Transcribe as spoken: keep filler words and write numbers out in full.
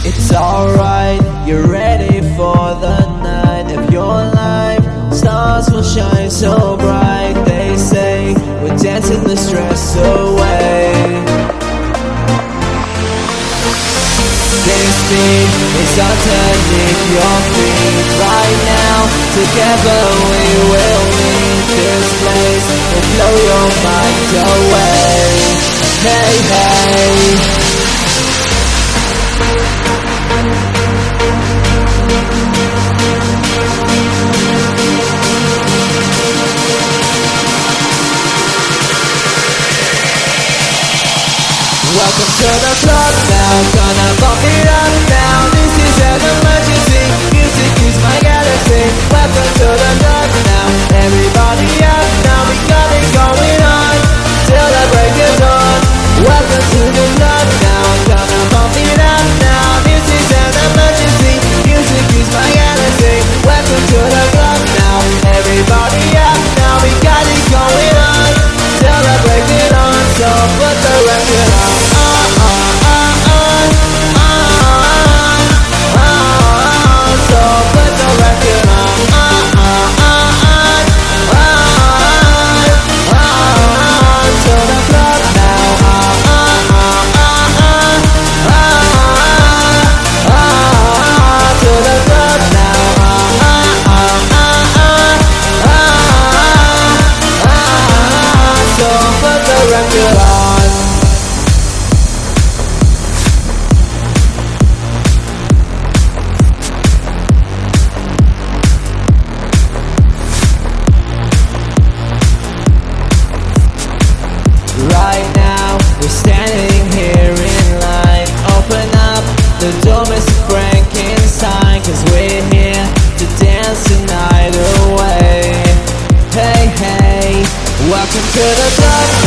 It's alright, you're ready for the night of your life. Stars will shine so bright, they say. We're dancing the stress away. This beat is underneath your feet right now. Together we will leave this place. We'll blow your mind away. Hey, hey. Welcome to the club now, gonna bump it up now. This is an emergency, music is my galaxy. Welcome to the club now, everybody up now. We got it going on, till the break of dawn. Welcome to the club now, gonna bump it up now. This is an emergency, music is my galaxy. Welcome to the club now, everybody up now. We got it going on, till the break of dawn. So put the record on. Right now, we're standing here in line. Open up the door, Mister Frankenstein, cause we're here to dance the night away. Hey, hey, welcome to the club